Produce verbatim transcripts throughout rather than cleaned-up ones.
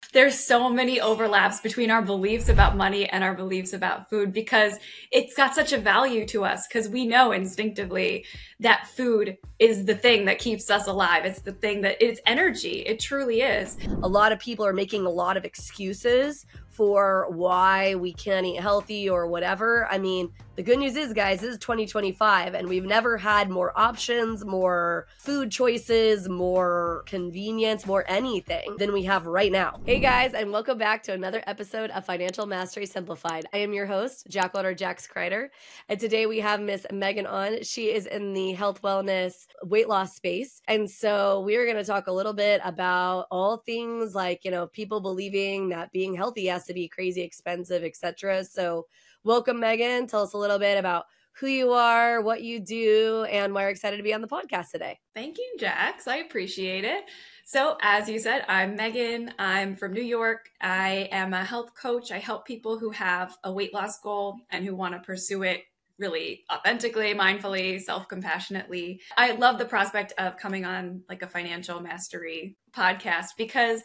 There's so many overlaps between our beliefs about money and our beliefs about food because it's got such a value to us because we know instinctively that food is the thing that keeps us alive. It's the thing that it's energy. It truly is. A lot of people are making a lot of excuses for why we can't eat healthy or whatever. I mean, the good news is, guys, this is twenty twenty-five and we've never had more options, more food choices, more convenience, more anything than we have right now. Hey guys, and welcome back to another episode of Financial Mastery Simplified. I am your host, Jacqueline or Jax Kreider, and today we have Miss Megan on. She is in the health, wellness, weight loss space. And so we are going to talk a little bit about all things like, you know, people believing that being healthy has to be crazy expensive, et cetera. So welcome, Megan. Tell us a little bit about who you are, what you do, and why you're excited to be on the podcast today. Thank you, Jax. I appreciate it. So as you said, I'm Megan. I'm from New York. I am a health coach. I help people who have a weight loss goal and who want to pursue it really authentically, mindfully, self-compassionately. I love the prospect of coming on like a financial mastery podcast because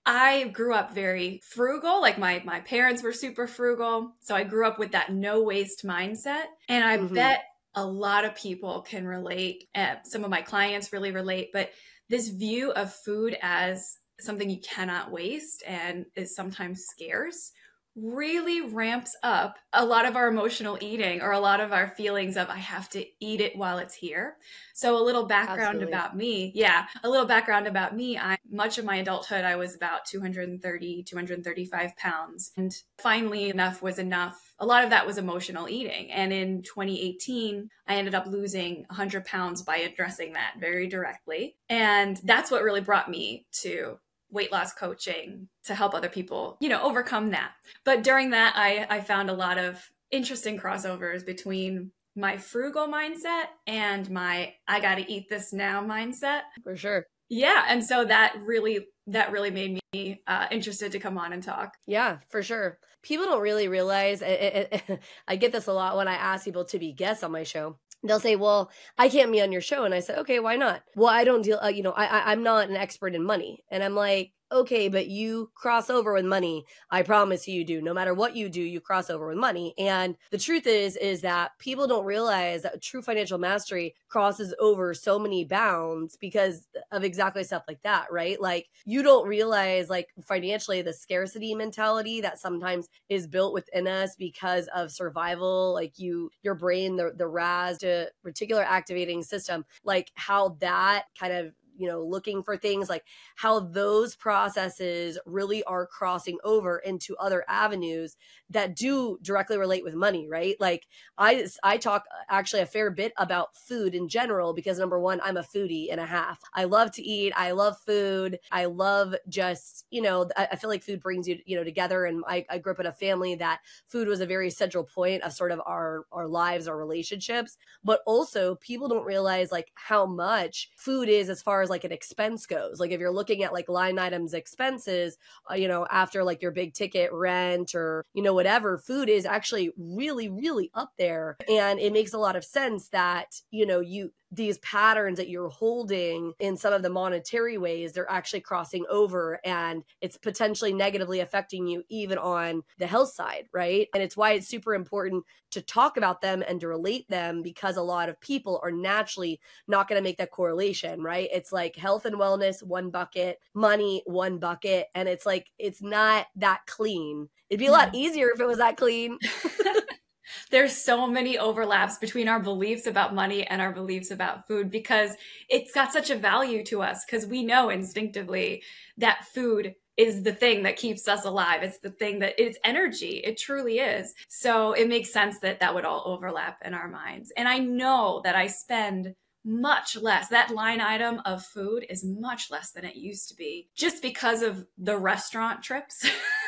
I grew up very frugal. Like my, my parents were super frugal. So I grew up with that no waste mindset. And I mm-hmm. bet a lot of people can relate. Uh, some of my clients really relate, but this view of food as something you cannot waste and is sometimes scarce really ramps up a lot of our emotional eating or a lot of our feelings of I have to eat it while it's here. So a little background Absolutely. about me. Yeah. A little background about me. I much of my adulthood, I was about two hundred thirty, two hundred thirty-five pounds. And finally enough was enough. A lot of that was emotional eating. And in twenty eighteen, I ended up losing one hundred pounds by addressing that very directly. And that's what really brought me to weight loss coaching to help other people, you know, overcome that. But during that, I, I found a lot of interesting crossovers between my frugal mindset and my I got to eat this now mindset. For sure. Yeah. And so that really, that really made me uh, interested to come on and talk. Yeah, for sure. People don't really realize, it, it, it, I get this a lot when I ask people to be guests on my show. They'll say, well, I can't be on your show. And I said, okay, why not? Well, I don't deal, uh, you know, I, I, I'm not an expert in money. And I'm like, okay, but you cross over with money. I promise you do. No matter what you do, you cross over with money. And the truth is, is that people don't realize that true financial mastery crosses over so many bounds because of exactly stuff like that, right? Like you don't realize like financially the scarcity mentality that sometimes is built within us because of survival, like you, your brain, the, the R A S, the reticular activating system, like how that kind of you know, looking for things like how those processes really are crossing over into other avenues that do directly relate with money, right? Like I, I talk actually a fair bit about food in general because number one, I'm a foodie and a half. I love to eat. I love food. I love just, you know, I, I feel like food brings you, you know, together. And I, I grew up in a family that food was a very central point of sort of our, our lives, our relationships, but also people don't realize like how much food is as far as like an expense goes. Like if you're looking at like line items expenses, uh, you know, after like your big ticket rent or, you know, whatever, food is actually really, really up there. And it makes a lot of sense that, you know, you, these patterns that you're holding in some of the monetary ways, they're actually crossing over and it's potentially negatively affecting you even on the health side, right? And it's why it's super important to talk about them and to relate them because a lot of people are naturally not going to make that correlation, right? It's like health and wellness, one bucket, money, one bucket. And it's like, it's not that clean. It'd be a lot easier if it was that clean. There's so many overlaps between our beliefs about money and our beliefs about food because it's got such a value to us because we know instinctively that food is the thing that keeps us alive. It's the thing that it's energy. It truly is. So it makes sense that that would all overlap in our minds. And I know that I spend much less. That line item of food is much less than it used to be just because of the restaurant trips.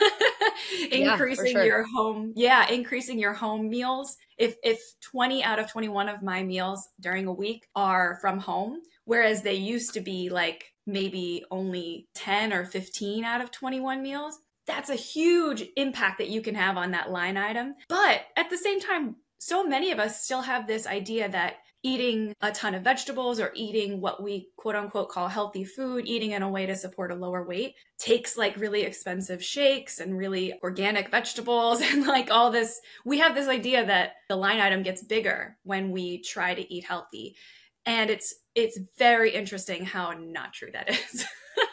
increasing yeah, sure. your home. Yeah. Increasing your home meals. If, if twenty out of twenty-one of my meals during a week are from home, whereas they used to be like maybe only ten or fifteen out of twenty-one meals, that's a huge impact that you can have on that line item. But at the same time, so many of us still have this idea that eating a ton of vegetables or eating what we quote unquote call healthy food, eating in a way to support a lower weight, takes like really expensive shakes and really organic vegetables and like all this. We have this idea that the line item gets bigger when we try to eat healthy. And it's it's very interesting how not true that is.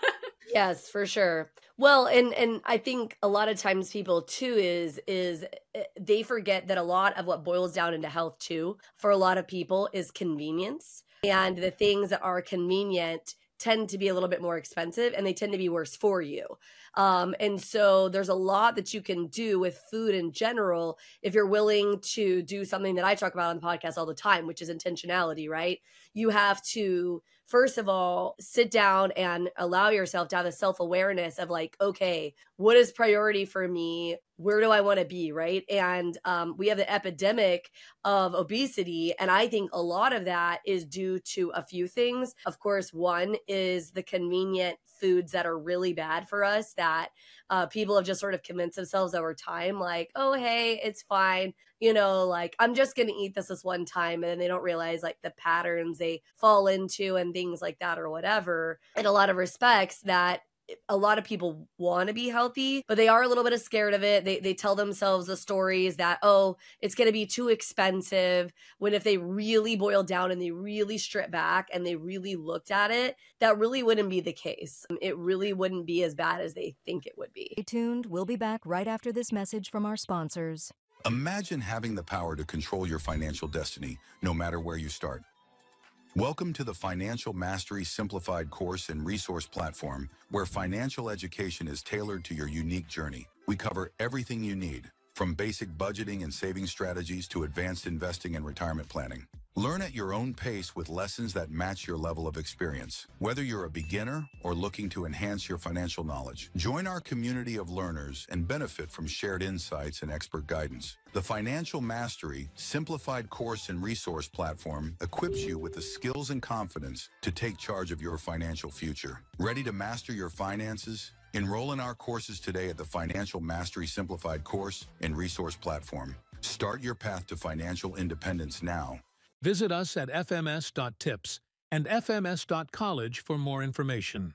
Yes, for sure. Well, and and I think a lot of times people too is is eh, they forget that a lot of what boils down into health too for a lot of people is convenience. And the things that are convenient tend to be a little bit more expensive and they tend to be worse for you. Um, and so there's a lot that you can do with food in general if you're willing to do something that I talk about on the podcast all the time, which is intentionality, right? You have to, first of all, sit down and allow yourself to have a self-awareness of like, okay, what is priority for me? Where do I want to be, right? And um, we have the epidemic of obesity. And I think a lot of that is due to a few things. Of course, one is the convenient foods that are really bad for us that uh, people have just sort of convinced themselves over time, like, oh, hey, it's fine. You know, like, I'm just going to eat this this one time. And then they don't realize like the patterns they fall into and things like that or whatever. In a lot of respects, that a lot of people want to be healthy, but they are a little bit scared of it. They they tell themselves the stories that, oh, it's going to be too expensive, when if they really boil down and they really strip back and they really looked at it, that really wouldn't be the case. It really wouldn't be as bad as they think it would be. Stay tuned. We'll be back right after this message from our sponsors. Imagine having the power to control your financial destiny, no matter where you start. Welcome to the Financial Mastery Simplified course and resource platform, where financial education is tailored to your unique journey. We cover everything you need, from basic budgeting and saving strategies to advanced investing and retirement planning. Learn at your own pace with lessons that match your level of experience. Whether you're a beginner or looking to enhance your financial knowledge, join our community of learners and benefit from shared insights and expert guidance. The Financial Mastery Simplified course and resource platform equips you with the skills and confidence to take charge of your financial future. Ready to master your finances? Enroll in our courses today at the Financial Mastery Simplified course and resource platform. Start your path to financial independence now. Visit us at f m s dot tips and f m s dot college for more information.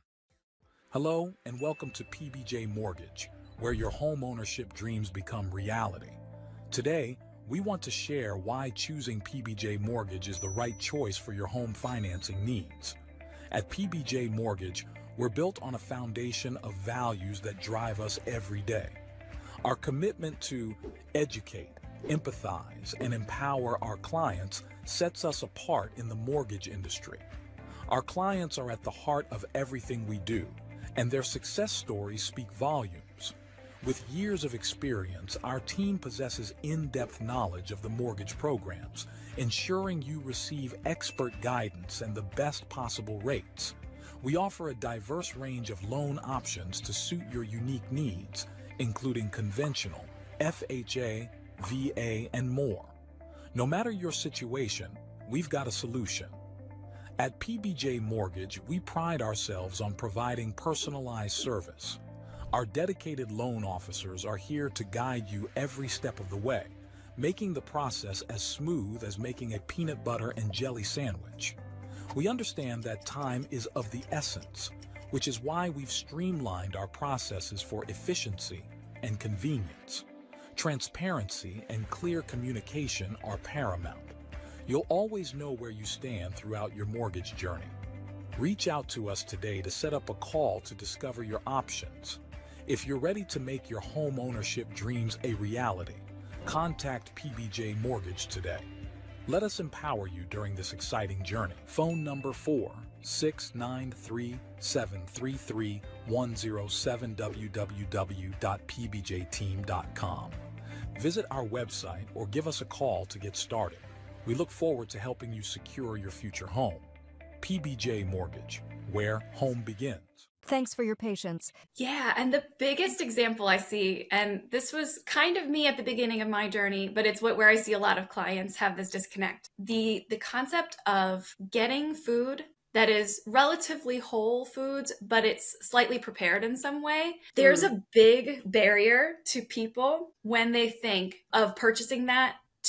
Hello, and welcome to P B J Mortgage, where your home ownership dreams become reality. Today, we want to share why choosing P B J Mortgage is the right choice for your home financing needs. At P B J Mortgage, we're built on a foundation of values that drive us every day. Our commitment to educate, empathize, and empower our clients sets us apart in the mortgage industry. Our clients are at the heart of everything we do, and their success stories speak volumes. With years of experience, our team possesses in-depth knowledge of the mortgage programs, ensuring you receive expert guidance and the best possible rates. We offer a diverse range of loan options to suit your unique needs, including conventional, F H A, V A, and more. No matter your situation, we've got a solution. At P B J Mortgage, we pride ourselves on providing personalized service. Our dedicated loan officers are here to guide you every step of the way, making the process as smooth as making a peanut butter and jelly sandwich. We understand that time is of the essence, which is why we've streamlined our processes for efficiency and convenience. Transparency and clear communication are paramount. You'll always know where you stand throughout your mortgage journey. Reach out to us today to set up a call to discover your options. If you're ready to make your home ownership dreams a reality, contact P B J Mortgage today. Let us empower you during this exciting journey. Phone number four six nine three, seven three three, one zero seven, w w w dot p b j team dot com. Visit our website or give us a call to get started. We look forward to helping you secure your future home. P B J Mortgage, where home begins. Thanks for your patience. Yeah, and the biggest example I see, and this was kind of me at the beginning of my journey, but it's what where I see a lot of clients have this disconnect. The the concept of getting food that is relatively whole foods, but it's slightly prepared in some way. There's Mm. a big barrier to people when they think of purchasing that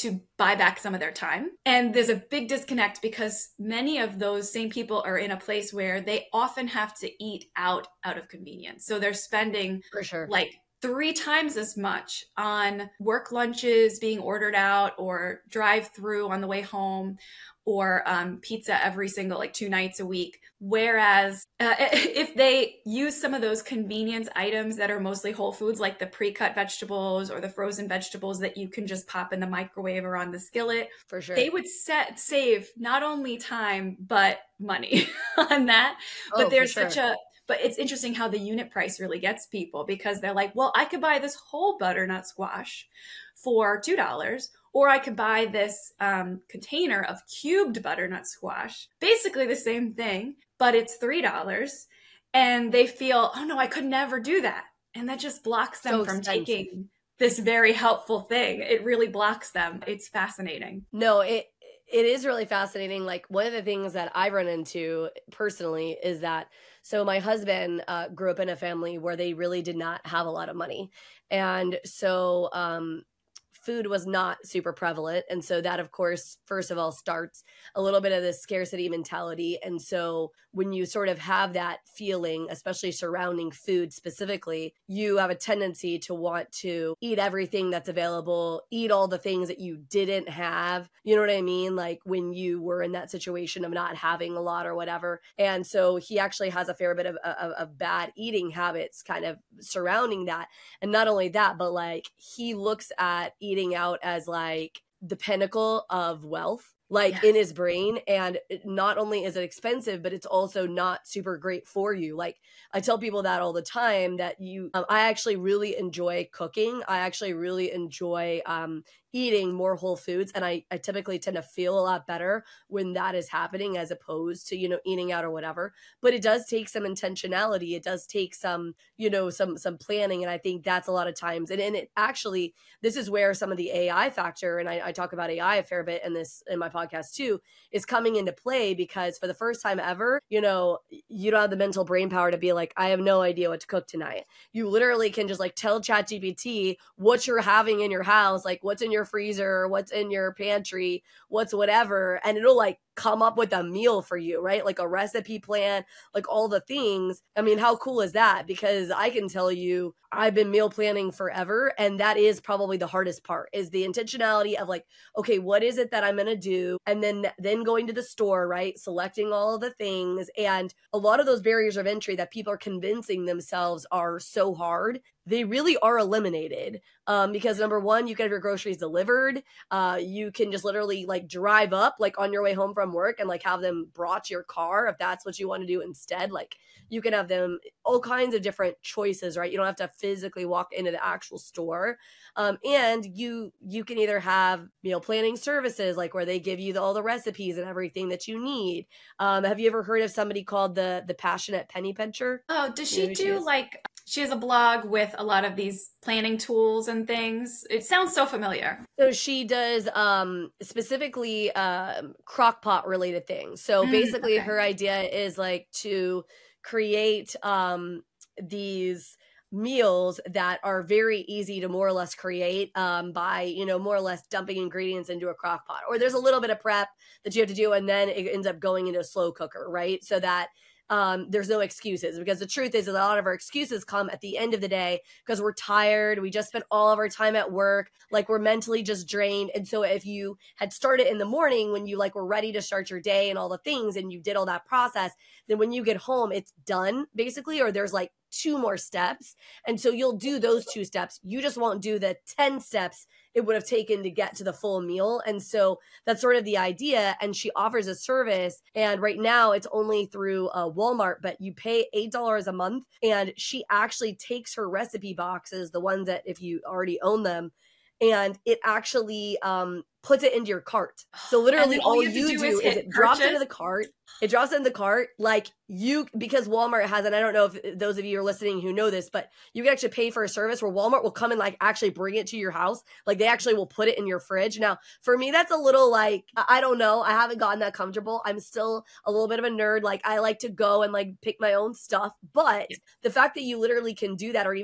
to buy back some of their time. And there's a big disconnect because many of those same people are in a place where they often have to eat out out of convenience. So they're spending For sure. like three times as much on work lunches being ordered out or drive through on the way home, or um, pizza every single like two nights a week. Whereas uh, if they use some of those convenience items that are mostly whole foods, like the pre-cut vegetables or the frozen vegetables that you can just pop in the microwave or on the skillet, For sure. they would set, save not only time, but money on that. Oh, But for there's sure. such a, but it's interesting how the unit price really gets people, because they're like, well, I could buy this whole butternut squash for two dollars, or I could buy this um, container of cubed butternut squash, basically the same thing, but it's three dollars. And they feel, oh no, I could never do that. And that just blocks them So from expensive. taking this very helpful thing. It really blocks them. It's fascinating. No, it it is really fascinating. Like, one of the things that I run into personally is that, so my husband uh, grew up in a family where they really did not have a lot of money. And so um, food was not super prevalent. And so that, of course, first of all, starts a little bit of this scarcity mentality. And so when you sort of have that feeling, especially surrounding food specifically, you have a tendency to want to eat everything that's available, eat all the things that you didn't have. You know what I mean? Like when you were in that situation of not having a lot or whatever. And so he actually has a fair bit of, of, of bad eating habits kind of surrounding that. And not only that, but like he looks at eating out as like the pinnacle of wealth, like Yes. in his brain. And not only is it expensive, but it's also not super great for you. Like I tell people that all the time, that you, um, I actually really enjoy cooking. I actually really enjoy um, eating more whole foods. And I, I typically tend to feel a lot better when that is happening, as opposed to, you know, eating out or whatever. But it does take some intentionality. It does take some, you know, some, some planning. And I think that's a lot of times. And, and it actually, this is where some of the A I factor, and I, I talk about A I a fair bit in this, in my podcast too, is coming into play, because for the first time ever, you know, you don't have the mental brain power to be like, I have no idea what to cook tonight. You literally can just like tell ChatGPT what you're having in your house, like what's in your freezer, what's in your pantry, what's whatever, and it'll like come up with a meal for you, right? Like a recipe plan, like all the things. I mean, how cool is that? Because I can tell you, I've been meal planning forever. And that is probably the hardest part, is the intentionality of like, okay, what is it that I'm going to do? And then, then going to the store, right? Selecting all of the things. And a lot of those barriers of entry that people are convincing themselves are so hard, they really are eliminated. Um, because number one, you can have your groceries delivered. Uh, you can just literally like drive up like on your way home from work and like have them brought to your car if that's what you want to do instead. Like you can have them, all kinds of different choices, right? You don't have to physically walk into the actual store. Um, and you you can either have meal planning services, like where they give you the, all the recipes and everything that you need. Um, have you ever heard of somebody called the the Passionate Penny Pincher? Oh, does You know she who she do is? like, she has a blog with a lot of these planning tools and things. It sounds so familiar. So she does um, specifically um, crock pot related things. So Mm, basically, okay. her idea is like to create um, these meals that are very easy to more or less create um, by, you know, more or less dumping ingredients into a crock pot. Or there's a little bit of prep that you have to do, and then it ends up going into a slow cooker, right? So that um, there's no excuses, because the truth is that a lot of our excuses come at the end of the day because we're tired. We just spent all of our time at work. Like we're mentally just drained. And so if you had started in the morning when you like were ready to start your day and all the things, and you did all that process, then when you get home, it's done basically, or there's like two more steps. And so you'll do those two steps. You just won't do the ten steps it would have taken to get to the full meal. And so that's sort of the idea. And she offers a service. And right now it's only through uh, Walmart, but you pay eight dollars a month. And she actually takes her recipe boxes, the ones that if you already own them, and it actually um, puts it into your cart. So literally then all all you have to you do do is is hit it drops purchase? into the cart. It drops into the cart. Like you, because Walmart has, and I don't know if those of you are listening who know this, but you can actually pay for a service where Walmart will come and like actually bring it to your house. Like they actually will put it in your fridge. Now, for me, that's a little like, I I don't know. I haven't gotten that comfortable. I'm still a little bit of a nerd. Like I like to go and like pick my own stuff. But the fact that you literally can do that, or even just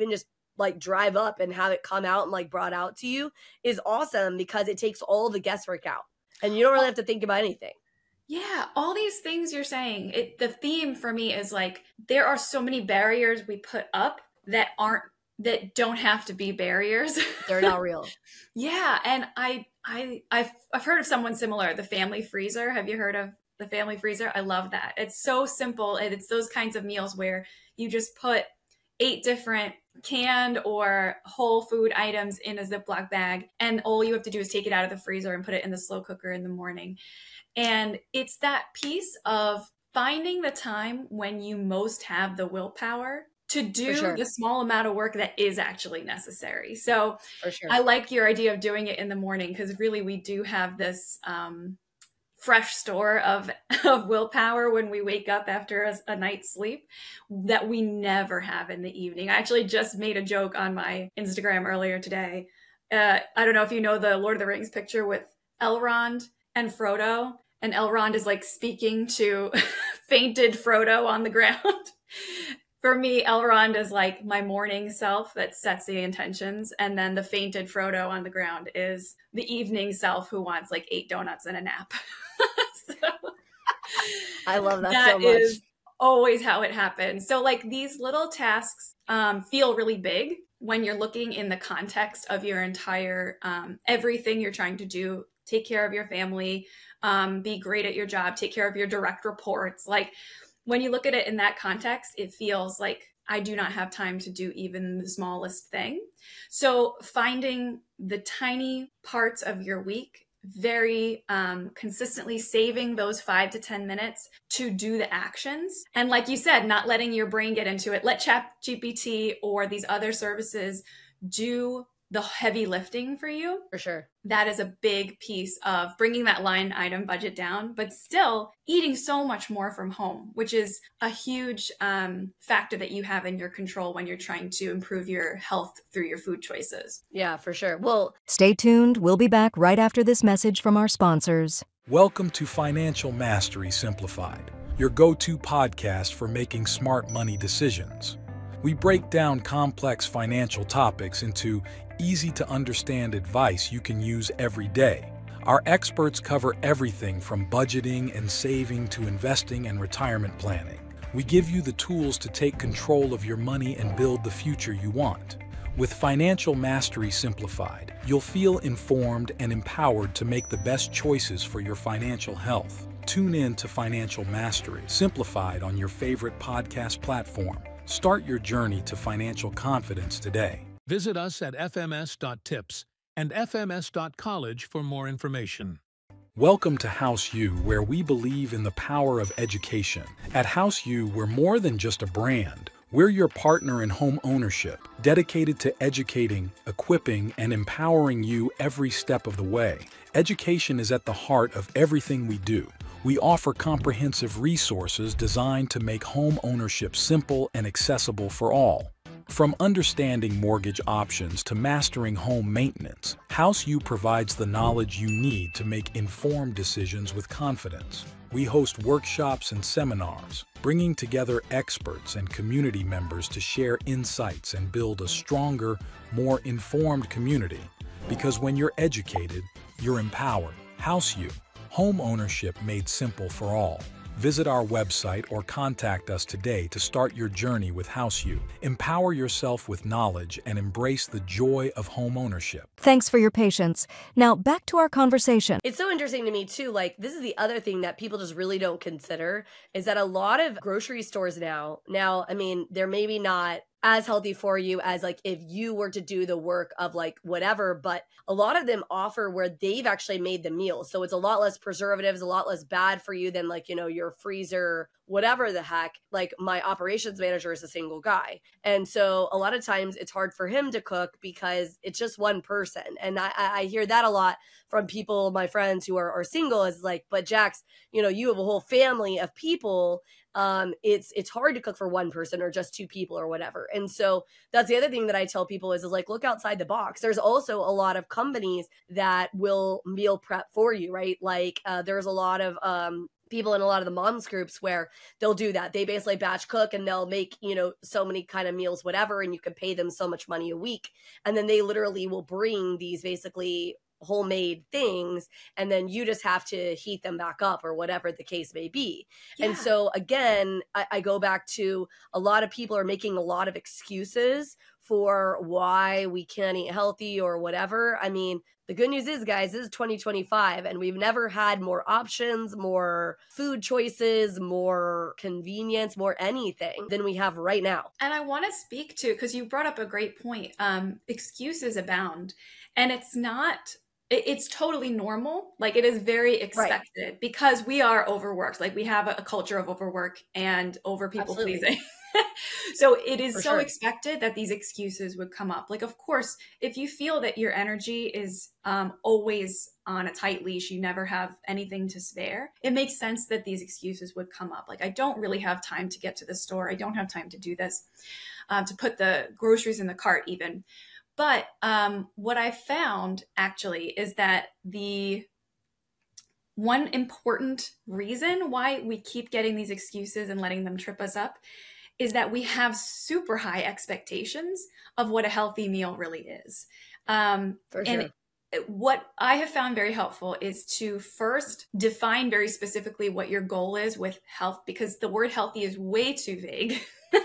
like drive up and have it come out and like brought out to you is awesome because it takes all the guesswork out and you don't really have to think about anything. Yeah, all these things you're saying, it, the theme for me is like, there are so many barriers we put up that aren't, that don't have to be barriers. They're not real. Yeah. And I, I, I've, I've heard of someone similar, the family freezer. Have you heard of the family freezer? I love that. It's so simple. And it's those kinds of meals where you just put eight different canned or whole food items in a Ziploc bag. And all you have to do is take it out of the freezer and put it in the slow cooker in the morning. And it's that piece of finding the time when you most have the willpower to do sure. the small amount of work that is actually necessary. So For sure. I like your idea of doing it in the morning because really we do have this um, fresh store of, of willpower when we wake up after a, a night's sleep that we never have in the evening. I actually just made a joke on my Instagram earlier today. Uh, I don't know if you know the Lord of the Rings picture with Elrond and Frodo, and Elrond is like speaking to fainted Frodo on the ground. For me, Elrond is like my morning self that sets the intentions. And then the fainted Frodo on the ground is the evening self who wants like eight donuts and a nap. So, I love that, that so much. is always how it happens. So like these little tasks um, feel really big when you're looking in the context of your entire, um, everything you're trying to do. Take care of your family, um, be great at your job, take care of your direct reports. Like when you look at it in that context, it feels like I do not have time to do even the smallest thing. So finding the tiny parts of your week, very um, consistently saving those five to ten minutes to do the actions. And like you said, not letting your brain get into it. Let ChatGPT or these other services do the heavy lifting for you. For sure. That is a big piece of bringing that line item budget down, but still eating so much more from home, which is a huge um, factor that you have in your control when you're trying to improve your health through your food choices. Yeah, for sure. Well, Stay tuned. We'll be back right after this message from our sponsors. Welcome to Financial Mastery Simplified, your go-to podcast for making smart money decisions. We break down complex financial topics into easy-to-understand advice you can use every day. Our experts cover everything from budgeting and saving to investing and retirement planning. We give you the tools to take control of your money and build the future you want. With Financial Mastery Simplified, you'll feel informed and empowered to make the best choices for your financial health. Tune in to Financial Mastery Simplified on your favorite podcast platform. Start your journey to financial confidence today. Visit us at f m s dot tips and f m s dot college for more information. Welcome to House U, where we believe in the power of education. At House U, we're more than just a brand. We're your partner in home ownership, dedicated to educating, equipping, and empowering you every step of the way. Education is at the heart of everything we do. We offer comprehensive resources designed to make home ownership simple and accessible for all. From understanding mortgage options to mastering home maintenance, House U provides the knowledge you need to make informed decisions with confidence. We host workshops and seminars, bringing together experts and community members to share insights and build a stronger, more informed community. Because when you're educated, you're empowered. House U, home ownership made simple for all. Visit our website or contact us today to start your journey with House U. Empower yourself with knowledge and embrace the joy of home ownership. Thanks for your patience. Now back to our conversation. it's so interesting to me too. Like, this is the other thing that people just really don't consider is that a lot of grocery stores now, now, I mean, they're maybe not as healthy for you as like if you were to do the work of like whatever, but a lot of them offer where they've actually made the meal. So it's a lot less preservatives, a lot less bad for you than like, you know, your freezer, whatever the heck. Like my operations manager is a single guy. And so a lot of times it's hard for him to cook because it's just one person. And I, I hear that a lot from people, my friends who are, are single is like, but Jax, you know, you have a whole family of people. Um, it's, it's hard to cook for one person or just two people or whatever. And so that's the other thing that I tell people is, is like, look outside the box. There's also a lot of companies that will meal prep for you, right? Like, uh, there's a lot of, um, people in a lot of the moms groups where they'll do that. They basically batch cook and they'll make, you know, so many kind of meals, whatever, and you can pay them so much money a week. And then they literally will bring these basically homemade things, and then you just have to heat them back up or whatever the case may be. Yeah. And so again, I, I go back to a lot of people are making a lot of excuses for why we can't eat healthy or whatever. I mean, the good news is, guys, this is twenty twenty-five and we've never had more options, more food choices, more convenience, more anything than we have right now. And I want to speak to, because you brought up a great point, um, excuses abound. And it's not, it, it's totally normal. Like it is very expected right. because we are overworked. Like we have a, a culture of overwork and over people Absolutely. pleasing. So it is For so sure. expected that these excuses would come up. Like, of course, if you feel that your energy is um, always on a tight leash, you never have anything to spare, it makes sense that these excuses would come up. Like, I don't really have time to get to the store. I don't have time to do this, um, to put the groceries in the cart even. But um, what I found actually is that the one important reason why we keep getting these excuses and letting them trip us up is that we have super high expectations of what a healthy meal really is. Um, For sure. And it, what I have found very helpful is to first define very specifically what your goal is with health, because the word healthy is way too vague.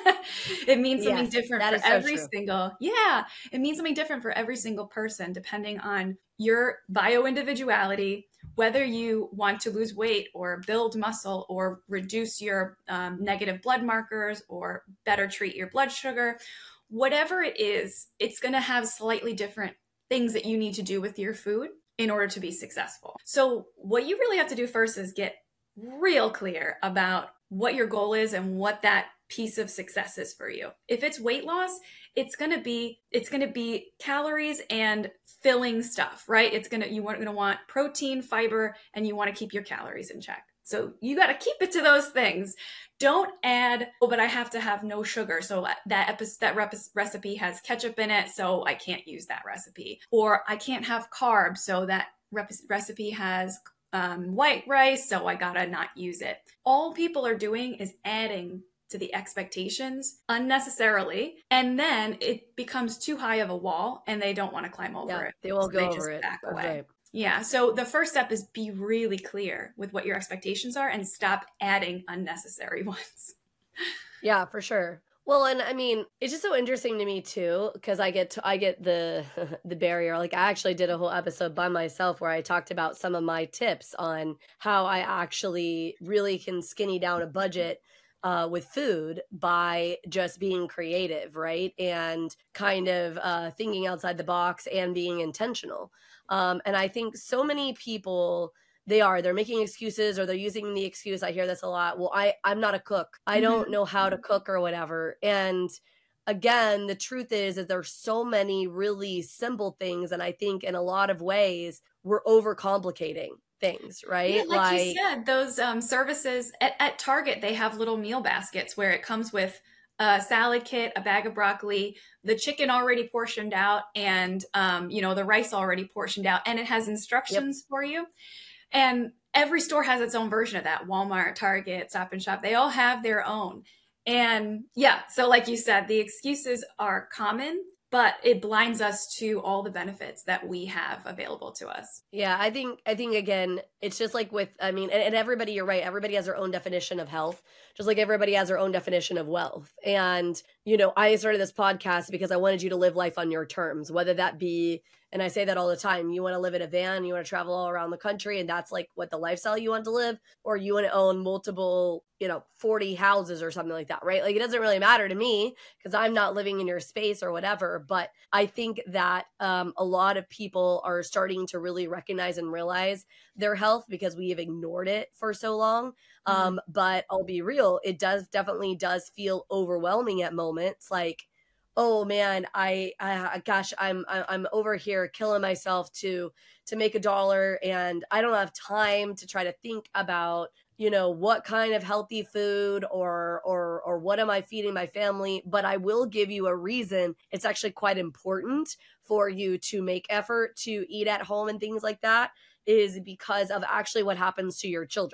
It means something yes, different for so every true. single, yeah, it means something different for every single person, depending on your bio-individuality, whether you want to lose weight or build muscle or reduce your um, negative blood markers or better treat your blood sugar, whatever it is, it's going to have slightly different things that you need to do with your food in order to be successful. So what you really have to do first is get real clear about what your goal is and what that piece of success is for you. If it's weight loss, it's going to be, it's going to be calories and filling stuff, right? It's going to, you want going to want protein, fiber, and you want to keep your calories in check. So you got to keep it to those things. Don't add, oh, but I have to have no sugar. So that epi- that rep- recipe has ketchup in it, so I can't use that recipe. Or I can't have carbs, so that rep- recipe has um, white rice, so I gotta not use it. All people are doing is adding to the expectations unnecessarily, and then it becomes too high of a wall and they don't want to climb over yeah, it. They won't so go they over just it. Back That's away. Right. Yeah. So the first step is be really clear with what your expectations are and stop adding unnecessary ones. Yeah, for sure. Well, and I mean, it's just so interesting to me too, because I get to, I get the the barrier. Like I actually did a whole episode by myself where I talked about some of my tips on how I actually really can skinny down a budget Uh, with food by just being creative, right? And kind of uh, thinking outside the box and being intentional. Um, and I think so many people, they are, they're making excuses or they're using the excuse. I hear this a lot. Well, I, I'm not a cook. I don't mm-hmm. know how to cook or whatever. And again, the truth is that there's so many really simple things. And I think in a lot of ways, we're overcomplicating things, right? Yeah, like, like you said, those um, services at, at Target, they have little meal baskets where it comes with a salad kit, a bag of broccoli, the chicken already portioned out, and um, you know, the rice already portioned out, and it has instructions yep. for you. And every store has its own version of that. Walmart, Target, Stop and Shop, they all have their own. And yeah, so like you said, the excuses are common, but it blinds us to all the benefits that we have available to us. Yeah, I think, I think again, it's just like with, I mean, and, and everybody, you're right. Everybody has their own definition of health, just like everybody has their own definition of wealth. And, you know, I started this podcast because I wanted you to live life on your terms, whether that be, and I say that all the time, you want to live in a van, you want to travel all around the country, and that's like what the lifestyle you want to live, or you want to own multiple, you know, forty houses or something like that, right? Like it doesn't really matter to me because I'm not living in your space or whatever. But I think that um, a lot of people are starting to really recognize and realize their health because we have ignored it for so long. Mm-hmm. Um, but I'll be real, it does definitely does feel overwhelming at moments. Like, oh man, I, I gosh, I'm I'm over here killing myself to to make a dollar, and I don't have time to try to think about, you know, what kind of healthy food or or or what am I feeding my family. But I will give you a reason. It's actually quite important for you to make effort to eat at home and things like that, is because of actually what happens to your children.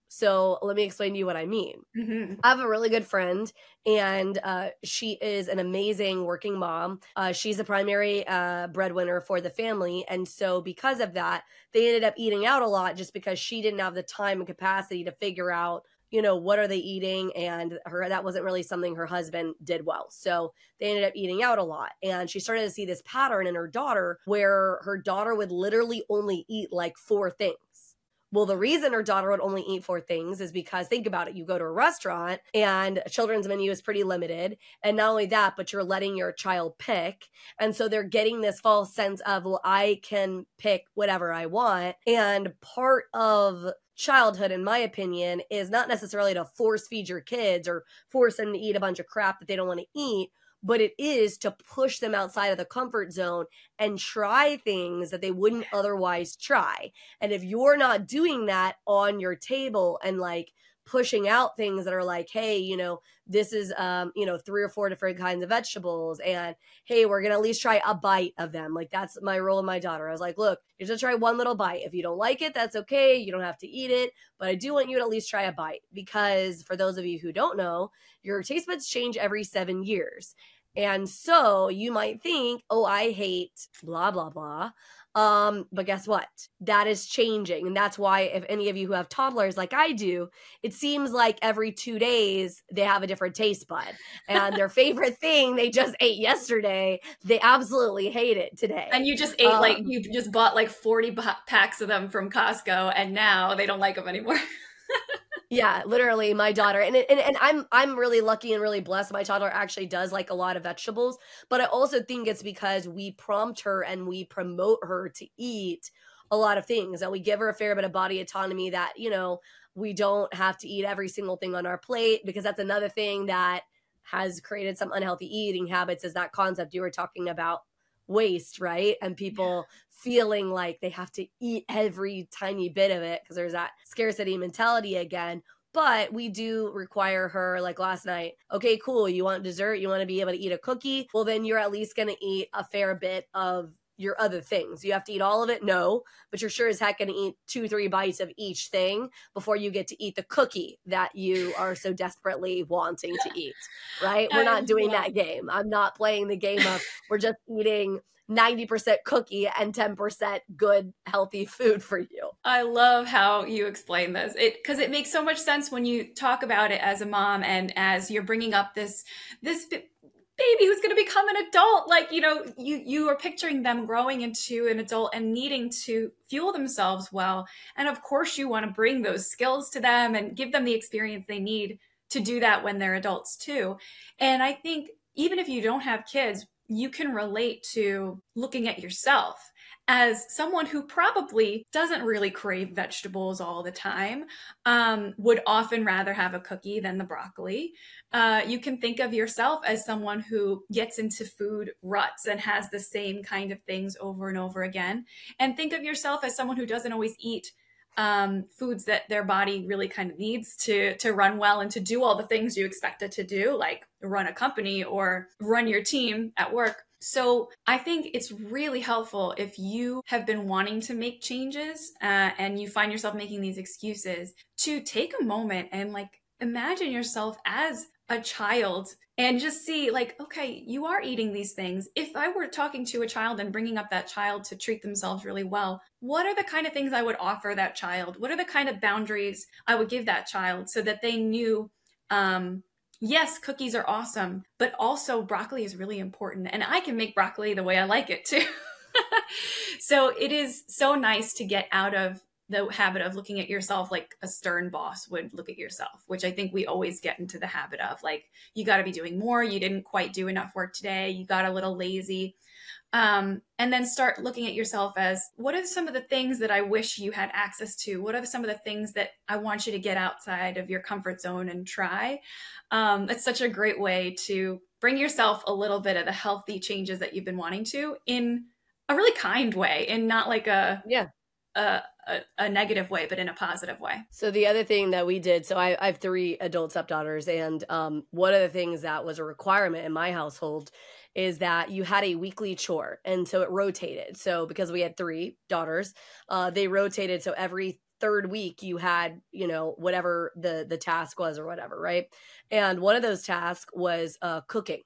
So let me explain to you what I mean. Mm-hmm. I have a really good friend, and uh, she is an amazing working mom. Uh, she's the primary uh, breadwinner for the family. And so because of that, they ended up eating out a lot just because she didn't have the time and capacity to figure out, you know, what are they eating? And her, that wasn't really something her husband did well. So they ended up eating out a lot. And she started to see this pattern in her daughter where her daughter would literally only eat like four things. Well, the reason her daughter would only eat four things is because, think about it, you go to a restaurant and a children's menu is pretty limited. And not only that, but you're letting your child pick. And so they're getting this false sense of, well, I can pick whatever I want. And part of childhood, in my opinion, is not necessarily to force feed your kids or force them to eat a bunch of crap that they don't want to eat, but it is to push them outside of the comfort zone and try things that they wouldn't otherwise try. And if you're not doing that on your table and like pushing out things that are like, hey, you know, this is, um, you know, three or four different kinds of vegetables. And hey, we're going to at least try a bite of them. Like that's my role with my daughter. I was like, look, you're just try one little bite. If you don't like it, that's okay. You don't have to eat it. But I do want you to at least try a bite, because for those of you who don't know, your taste buds change every seven years. And so you might think, oh, I hate blah, blah, blah. Um, but guess what? That is changing. And that's why if any of you who have toddlers like I do, it seems like every two days they have a different taste bud. And their favorite thing they just ate yesterday, they absolutely hate it today. And you just ate um, like, you just bought like forty pa- packs of them from Costco, and now they don't like them anymore. Yeah, literally my daughter. And, and and I'm I'm really lucky and really blessed. My toddler actually does like a lot of vegetables, but I also think it's because we prompt her and we promote her to eat a lot of things, and we give her a fair bit of body autonomy that, you know, we don't have to eat every single thing on our plate, because that's another thing that has created some unhealthy eating habits, is that concept you were talking about, waste, right? And people yeah. feeling like they have to eat every tiny bit of it because there's that scarcity mentality again. But we do require her, like last night, okay, cool, you want dessert? You want to be able to eat a cookie? Well, then you're at least going to eat a fair bit of your other things. You have to eat all of it? No, but you're sure as heck going to eat two, three bites of each thing before you get to eat the cookie that you are so desperately wanting to eat, right? We're not doing that game. I'm not playing the game of we're just eating ninety percent cookie and ten percent good, healthy food for you. I love how you explain this, it because it makes so much sense when you talk about it as a mom and as you're bringing up this, this baby who's going to become an adult. Like, you know, you, you are picturing them growing into an adult and needing to fuel themselves well. And of course you want to bring those skills to them and give them the experience they need to do that when they're adults too. And I think even if you don't have kids, you can relate to looking at yourself as someone who probably doesn't really crave vegetables all the time, um, would often rather have a cookie than the broccoli. Uh, you can think of yourself as someone who gets into food ruts and has the same kind of things over and over again. And think of yourself as someone who doesn't always eat um, foods that their body really kind of needs to, to run well and to do all the things you expect it to do, like run a company or run your team at work. So I think it's really helpful if you have been wanting to make changes uh, and you find yourself making these excuses, to take a moment and like imagine yourself as a child and just see like, okay, you are eating these things. If I were talking to a child and bringing up that child to treat themselves really well, what are the kind of things I would offer that child? What are the kind of boundaries I would give that child so that they knew, um, yes, cookies are awesome, but also broccoli is really important. And I can make broccoli the way I like it too. So it is so nice to get out of the habit of looking at yourself like a stern boss would look at yourself, which I think we always get into the habit of, like, you got to be doing more. You didn't quite do enough work today. You got a little lazy. Um, and then start looking at yourself as, what are some of the things that I wish you had access to? What are some of the things that I want you to get outside of your comfort zone and try? Um, it's such a great way to bring yourself a little bit of the healthy changes that you've been wanting to in a really kind way, and not like a, yeah. a, a, a negative way, but in a positive way. So the other thing that we did, so I, I have three adult stepdaughters, and um, one of the things that was a requirement in my household is that you had a weekly chore. And so it rotated. So because we had three daughters, uh, they rotated. So every third week you had, you know, whatever the, the task was or whatever. Right. And one of those tasks was uh, cooking.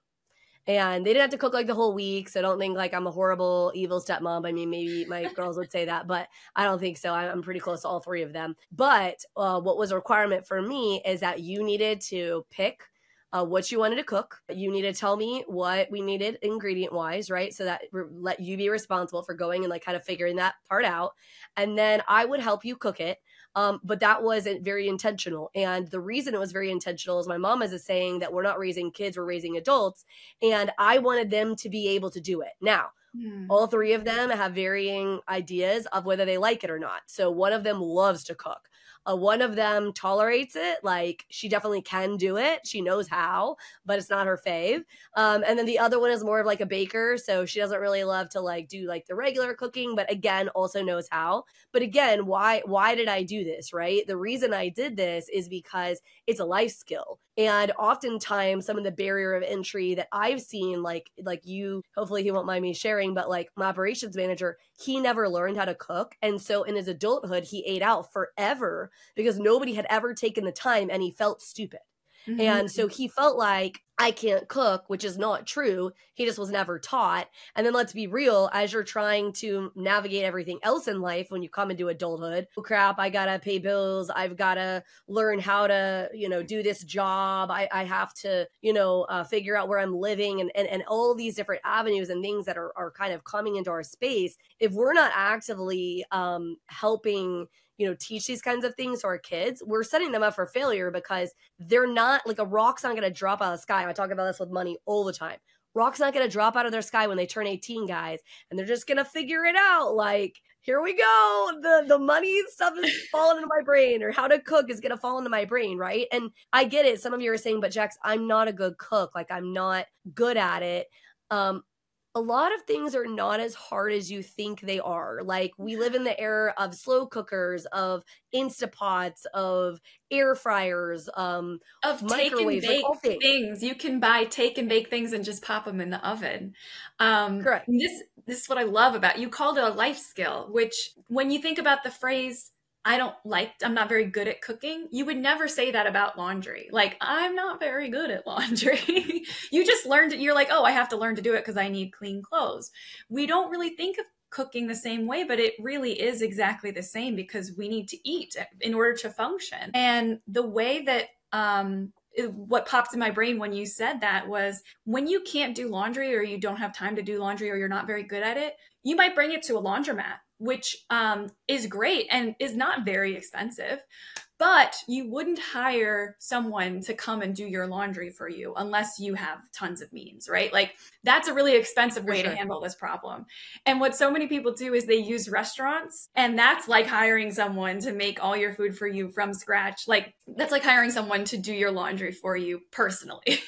And they didn't have to cook like the whole week. So don't think like I'm a horrible, evil stepmom. I mean, maybe my girls would say that, but I don't think so. I'm pretty close to all three of them. But uh, what was a requirement for me is that you needed to pick uh, what you wanted to cook. You need to tell me what we needed ingredient wise, right? So that re- let you be responsible for going and like kind of figuring that part out. And then I would help you cook it. Um, but that wasn't very intentional. And the reason it was very intentional is my mom is saying that we're not raising kids, we're raising adults. And I wanted them to be able to do it. Now, mm. all three of them have varying ideas of whether they like it or not. So one of them loves to cook. Uh, one of them tolerates it. Like she definitely can do it. She knows how, but it's not her fave. Um, and then the other one is more of like a baker. So she doesn't really love to like do like the regular cooking, but again, also knows how. But again, why, why did I do this? Right? The reason I did this is because it's a life skill. And oftentimes some of the barrier of entry that I've seen, like, like you, hopefully he won't mind me sharing, but like my operations manager, he never learned how to cook. And so in his adulthood, he ate out forever because nobody had ever taken the time and he felt stupid. Mm-hmm. And so he felt like I can't cook, which is not true. He just was never taught. And then let's be real, as you're trying to navigate everything else in life, when you come into adulthood, oh crap, I got to pay bills. I've got to learn how to, you know, do this job. I, I have to, you know, uh, figure out where I'm living and, and, and all these different avenues and things that are, are kind of coming into our space. If we're not actively um, helping you know, teach these kinds of things to our kids, we're setting them up for failure because they're not like a rock's not going to drop out of the sky. I talk about this with money all the time. Rock's not going to drop out of their sky when they turn eighteen, guys, and they're just going to figure it out. Like, here we go. The the money stuff is falling into my brain, or how to cook is going to fall into my brain, right? And I get it. Some of you are saying, but Jax, I'm not a good cook. Like, I'm not good at it. Um, A lot of things are not as hard as you think they are. Like, we live in the era of slow cookers, of Instapots, of air fryers, um, of microwaves, take and bake like things. things. You can buy take and bake things and just pop them in the oven. Um, Correct. This, this is what I love about, you called it a life skill, which when you think about the phrase, I don't like, I'm not very good at cooking, you would never say that about laundry. Like, I'm not very good at laundry. You just learned it. You're like, oh, I have to learn to do it because I need clean clothes. We don't really think of cooking the same way, but it really is exactly the same because we need to eat in order to function. And the way that, um, it, what popped in my brain when you said that was, when you can't do laundry or you don't have time to do laundry or you're not very good at it, you might bring it to a laundromat, which um, is great and is not very expensive, but you wouldn't hire someone to come and do your laundry for you unless you have tons of means, right? Like, that's a really expensive way sure. to handle this problem. And what so many people do is they use restaurants, and that's like hiring someone to make all your food for you from scratch. Like, that's like hiring someone to do your laundry for you personally.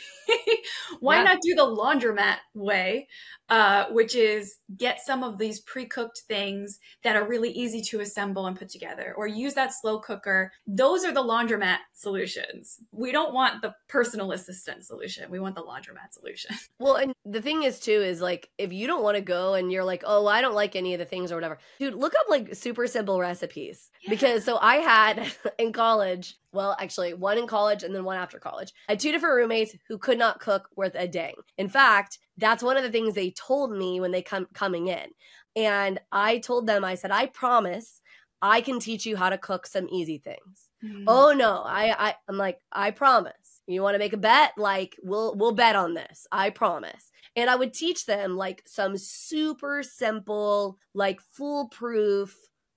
Why yeah. not do the laundromat way, uh, which is get some of these pre-cooked things that are really easy to assemble and put together, or use that slow cooker. Those are the laundromat solutions. We don't want the personal assistant solution. We want the laundromat solution. Well, and the thing is too, is like, if you don't want to go and you're like, oh, I don't like any of the things or whatever, dude, look up like super simple recipes. Yeah. Because so I had in college, well, actually one in college and then one after college, I had two different roommates who could not cook worth a dang. In fact, that's one of the things they told me when they come coming in. And I told them, I said, I promise I can teach you how to cook some easy things. Mm-hmm. Oh no, I, I, I'm like, I promise. You want to make a bet? Like, we'll, we'll bet on this. I promise. And I would teach them like some super simple, like foolproof,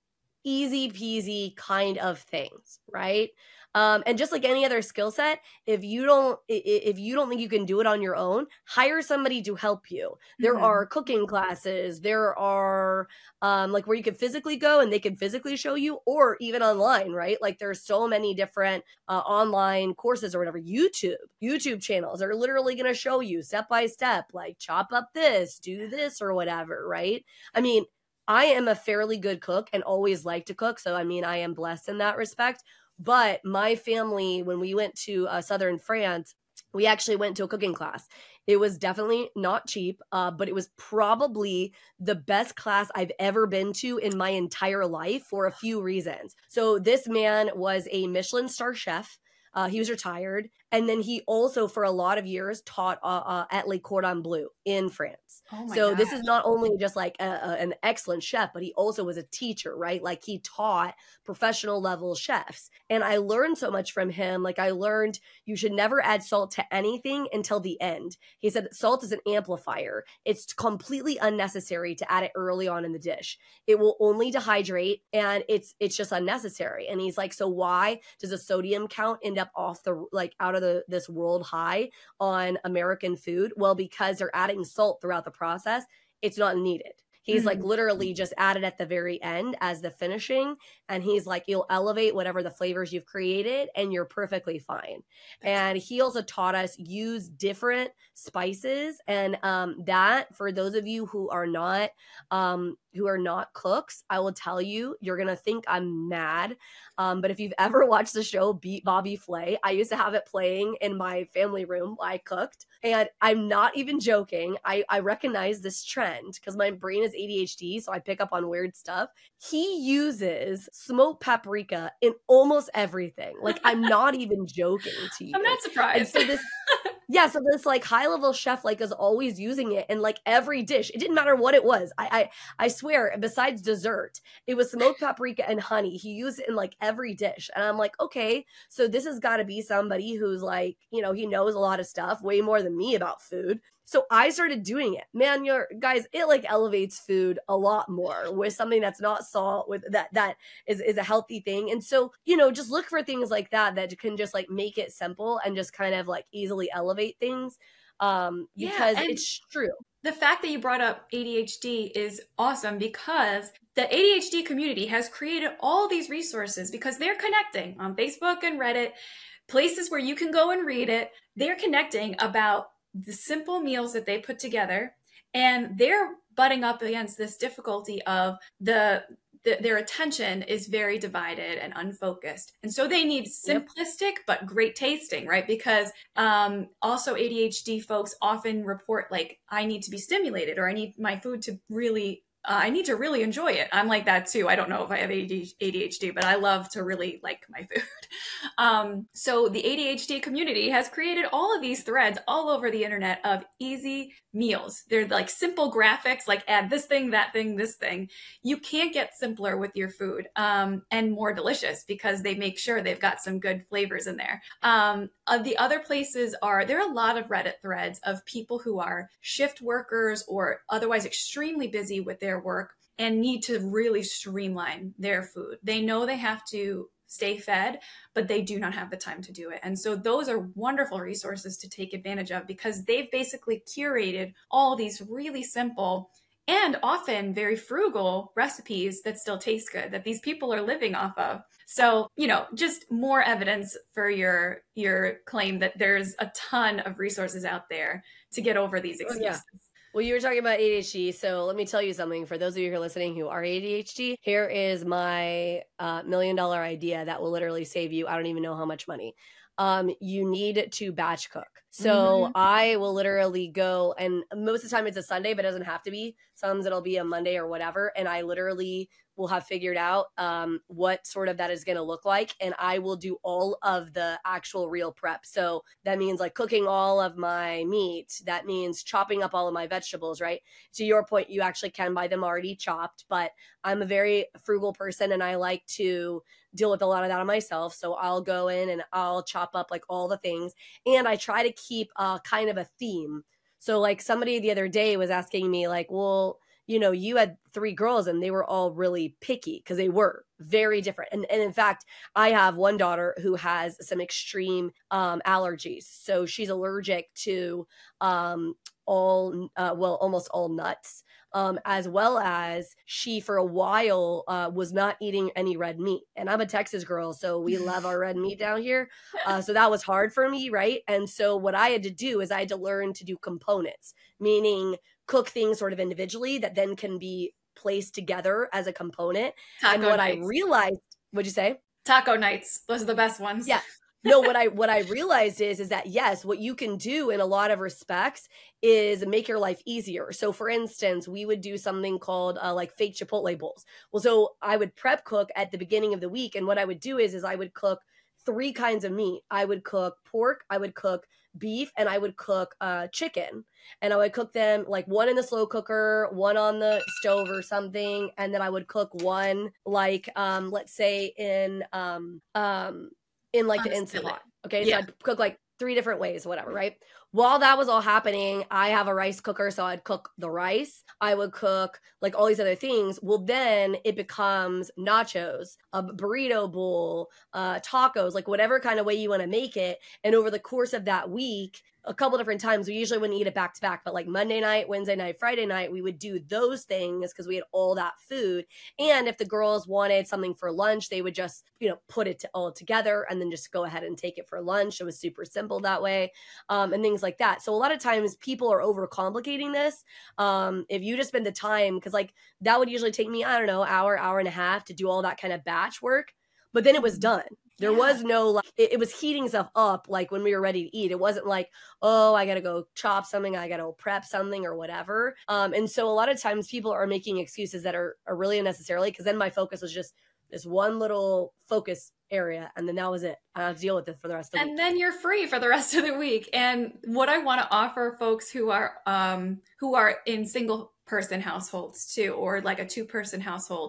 easy peasy kind of things, right? Um, and just like any other skill set, if you don't, if you don't think you can do it on your own, hire somebody to help you. There mm-hmm. are cooking classes. There are um, like where you can physically go and they can physically show you, or even online, right? Like there's so many different uh, online courses or whatever. YouTube, YouTube channels are literally going to show you step by step, like chop up this, do this or whatever, right? I mean, I am a fairly good cook and always like to cook. So, I mean, I am blessed in that respect. But my family, when we went to uh, southern France, we actually went to a cooking class. It was definitely not cheap, uh, but it was probably the best class I've ever been to in my entire life for a few reasons. So this man was a Michelin star chef. Uh, he was retired. And then he also, for a lot of years, taught uh, uh, at Le Cordon Bleu in France. Oh my so gosh. this is not only just like a, a, an excellent chef, but he also was a teacher, right? Like he taught professional level chefs. And I learned so much from him. Like I learned you should never add salt to anything until the end. He said salt is an amplifier. It's completely unnecessary to add it early on in the dish. It will only dehydrate, and it's it's just unnecessary. And he's like, so why does a sodium count end up off the like out of the this world high on American food? Well, because they're adding salt throughout the process. It's not needed. He's mm-hmm. like literally just added at the very end as the finishing. And he's like, you'll elevate whatever the flavors you've created and you're perfectly fine. And he also taught us use different spices. And um, that for those of you who are not, um, who are not cooks, I will tell you, you're going to think I'm mad. Um, but if you've ever watched the show Beat Bobby Flay, I used to have it playing in my family room while I cooked. And I'm not even joking. I, I recognize this trend because my brain is A D H D, so I pick up on weird stuff. He uses smoked paprika in almost everything. Like, I'm not even joking to you. I'm not surprised. And so this, yeah, so this like high level chef like is always using it in like every dish. It didn't matter what it was. I I, I swear, besides dessert, it was smoked paprika and honey. He used it in like every dish. And I'm like, okay, so this has got to be somebody who's like, you know, he knows a lot of stuff, way more than me about food. So I started doing it. Man, you're guys, it like elevates food a lot more with something that's not salt, with that that is, is a healthy thing. And so, you know, just look for things like that that can just like make it simple and just kind of like easily elevate things. Um, because yeah, it's true. The fact that you brought up A D H D is awesome because the A D H D community has created all these resources because they're connecting on Facebook and Reddit, places where you can go and read it. They're connecting about the simple meals that they put together, and they're butting up against this difficulty of the, the their attention is very divided and unfocused. And so they need simplistic, yep. but great tasting, right? Because um, also A D H D folks often report like, I need to be stimulated, or I need my food to really Uh, I need to really enjoy it. I'm like that too. I don't know if I have A D H D, but I love to really like my food. Um, so the A D H D community has created all of these threads all over the internet of easy meals. They're like simple graphics, like add this thing, that thing, this thing. You can't get simpler with your food um, and more delicious because they make sure they've got some good flavors in there. Um, uh, the other places are, there are a lot of Reddit threads of people who are shift workers or otherwise extremely busy with their work and need to really streamline their food. They know they have to stay fed, but they do not have the time to do it. And so those are wonderful resources to take advantage of because they've basically curated all these really simple and often very frugal recipes that still taste good, that these people are living off of. So, you know, just more evidence for your your claim that there's a ton of resources out there to get over these excuses. Oh, yeah. Well, you were talking about A D H D, so let me tell you something. For those of you who are listening who are A D H D, here is my uh, million dollar idea that will literally save you, I don't even know how much money. Um, you need to batch cook. So mm-hmm. I will literally go, and most of the time it's a Sunday, but it doesn't have to be. Sometimes it'll be a Monday or whatever. And I literally will have figured out um, what sort of that is going to look like. And I will do all of the actual real prep. So that means like cooking all of my meat. That means chopping up all of my vegetables, right? To your point, you actually can buy them already chopped, but I'm a very frugal person and I like to deal with a lot of that on myself. So I'll go in and I'll chop up like all the things. And I try to keep uh, kind of a theme. So like somebody the other day was asking me like, well, you know, you had three girls and they were all really picky because they were very different. And, and in fact, I have one daughter who has some extreme um, allergies. So she's allergic to um, all, uh, well, almost all nuts. Um, as well as she, for a while, uh, was not eating any red meat. And I'm a Texas girl, so we love our red meat down here. Uh, so that was hard for me, right? And so what I had to do is I had to learn to do components, meaning cook things sort of individually that then can be placed together as a component. Taco and what nights. I realized, what'd you say? Taco nights. Those are the best ones. Yeah. no, what I what I realized is is that yes, what you can do in a lot of respects is make your life easier. So for instance, we would do something called uh, like fake Chipotle bowls. Well, so I would prep cook at the beginning of the week, and what I would do is is I would cook three kinds of meat. I would cook pork, I would cook beef, and I would cook uh, chicken. And I would cook them like one in the slow cooker, one on the stove or something. And then I would cook one like, um, let's say in, um, um, in like On the a Instant skillet. Pot. Okay. So Yeah. I'd cook like three different ways, whatever, right? While that was all happening, I have a rice cooker, so I'd cook the rice. I would cook like all these other things. Well, then it becomes nachos, a burrito bowl, uh, tacos, like whatever kind of way you want to make it. And over the course of that week, a couple different times, we usually wouldn't eat it back to back, but like Monday night, Wednesday night, Friday night, we would do those things because we had all that food. And if the girls wanted something for lunch, they would just, you know, put it to all together and then just go ahead and take it for lunch. It was super simple that way, um, and things like that. So a lot of times people are overcomplicating this. Um, if you just spend the time, because like that would usually take me, I don't know, hour, hour and a half to do all that kind of batch work, but then it was done. There Yeah. was no, like, it, it was heating stuff up like when we were ready to eat. It wasn't like, oh, I got to go chop something, I got to prep something or whatever. Um, and so a lot of times people are making excuses that are, are really unnecessarily, because then my focus was just this one little focus area. And then that was it. I have to deal with it for the rest of the And week. then you're free for the rest of the week. And what I want to offer folks who are um, who are in single person households too, or like a two person household,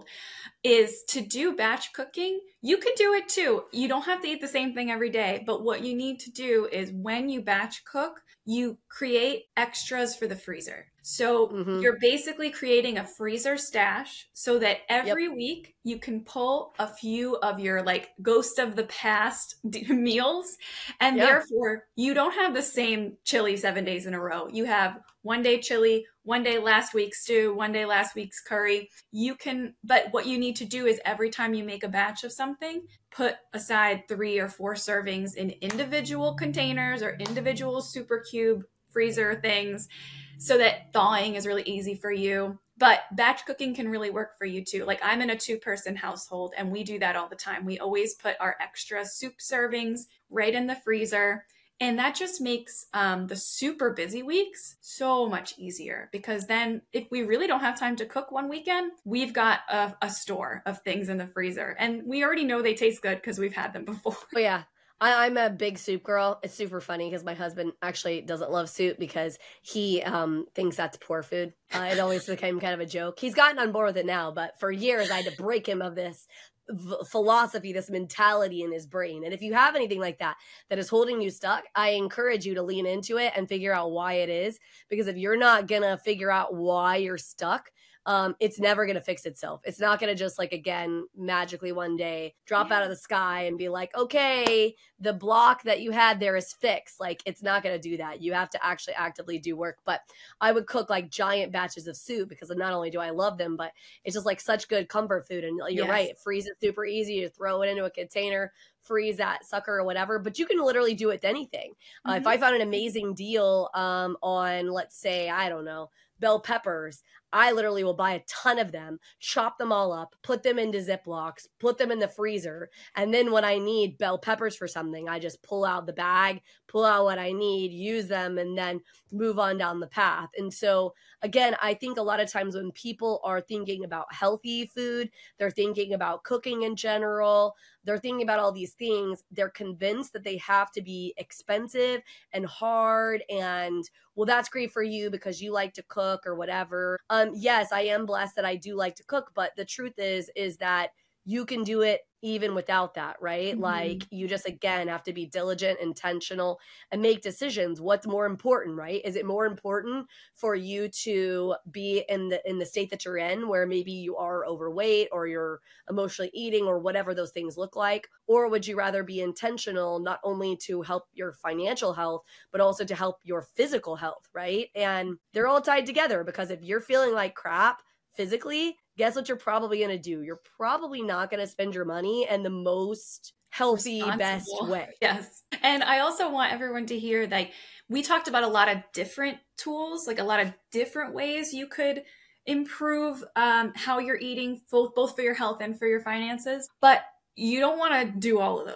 is to do batch cooking. You can do it too. You don't have to eat the same thing every day, but what you need to do is when you batch cook, you create extras for the freezer. So Mhm. you're basically creating a freezer stash so that every week you can pull a few of your like ghost of the past d- meals. And Yeah. therefore you don't have the same chili seven days in a row. You have one day chili, one day last week's stew, one day last week's curry. You can, but what you need to do is every time you make a batch of something, put aside three or four servings in individual containers or individual super cube freezer things so that thawing is really easy for you. But batch cooking can really work for you too. Like I'm in a two person household and we do that all the time. We always put our extra soup servings right in the freezer. And that just makes um, the super busy weeks so much easier, because then if we really don't have time to cook one weekend, we've got a, a store of things in the freezer. And we already know they taste good because we've had them before. But yeah, I, I'm a big soup girl. It's super funny because my husband actually doesn't love soup because he um, thinks that's poor food. Uh, it always became kind of a joke. He's gotten on board with it now, but for years I had to break him of this v- philosophy, this mentality in his brain. And if you have anything like that that is holding you stuck, I encourage you to lean into it and figure out why it is. Because if you're not going to figure out why you're stuck, Um, it's never going to fix itself. It's not going to just like, again, magically one day drop out of the sky and be like, okay, the block that you had there is fixed. Like, it's not going to do that. You have to actually actively do work. But I would cook like giant batches of soup because not only do I love them, but it's just like such good comfort food. And you're Yes. right. It freezes super easy. You throw it into a container, freeze that sucker or whatever, but you can literally do it with anything. Uh, if I found an amazing deal um, on, let's say, I don't know, bell peppers, I literally will buy a ton of them, chop them all up, put them into Ziplocs, put them in the freezer. And then when I need bell peppers for something, I just pull out the bag, pull out what I need, use them, and then move on down the path. And so, again, I think a lot of times when people are thinking about healthy food, they're thinking about cooking in general, they're thinking about all these things, they're convinced that they have to be expensive and hard and, well, that's great for you because you like to cook or whatever. Um, yes, I am blessed that I do like to cook, but the truth is, is that you can do it even without that, right? Mhm. Like you just, again, have to be diligent, intentional, and make decisions. What's more important, right? Is it more important for you to be in the in the state that you're in, where maybe you are overweight or you're emotionally eating or whatever those things look like? Or would you rather be intentional, not only to help your financial health, but also to help your physical health, right? And they're all tied together, because if you're feeling like crap physically, guess what you're probably going to do? You're probably not going to spend your money in the most healthy, best Responsible. way. Yes. And I also want everyone to hear, like, we talked about a lot of different tools, like a lot of different ways you could improve um, how you're eating, both, both for your health and for your finances. But you don't want to do all of those. Like,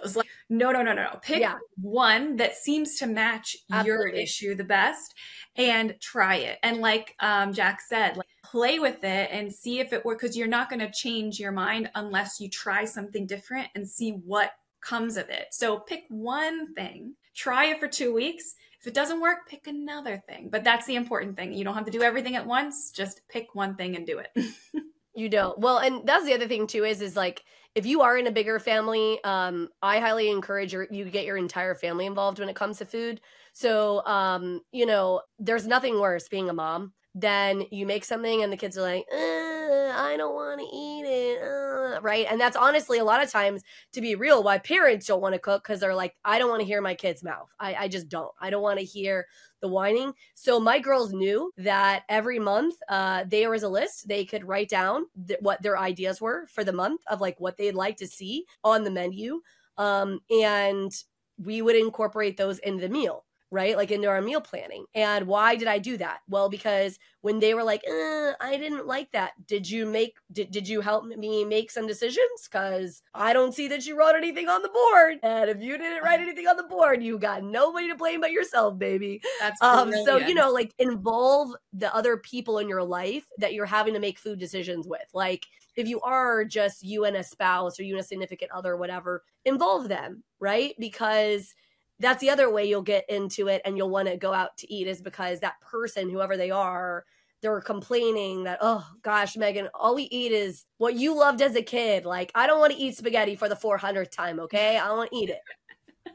No, no, no, no, no. Pick Yeah. one that seems to match your Absolutely. issue the best and try it. And like um, Jack said, like, play with it and see if it works, because you're not going to change your mind unless you try something different and see what comes of it. So pick one thing, try it for two weeks. If it doesn't work, pick another thing. But that's the important thing. You don't have to do everything at once. Just pick one thing and do it. You don't. Well, and that's the other thing too is, is like, if you are in a bigger family, um, I highly encourage your, you to get your entire family involved when it comes to food. So, um, you know, there's nothing worse being a mom than you make something and the kids are like, uh, I don't want to eat it, uh, right? And that's honestly a lot of times, to be real, why parents don't want to cook, because they're like, I don't want to hear my kid's mouth. I, I just don't. I don't want to hear the whining. So my girls knew that every month uh, there was a list. They could write down th- what their ideas were for the month of like what they'd like to see on the menu. Um, and we would incorporate those into the meal, right? Like into our meal planning. And why did I do that? Well, because when they were like, uh, I didn't like that. Did you make, did, did you help me make some decisions? Cause I don't see that you wrote anything on the board. And if you didn't write anything on the board, you got nobody to blame but yourself, baby. That's Um, so, brilliant. you know, like involve the other people in your life that you're having to make food decisions with. Like if you are just you and a spouse or you and a significant other, whatever, involve them, right? Because that's the other way you'll get into it and you'll want to go out to eat, is because that person, whoever they are, they're complaining that, oh gosh, Megan, all we eat is what you loved as a kid. Like, I don't want to eat spaghetti for the four hundredth time. Okay. I want to eat it.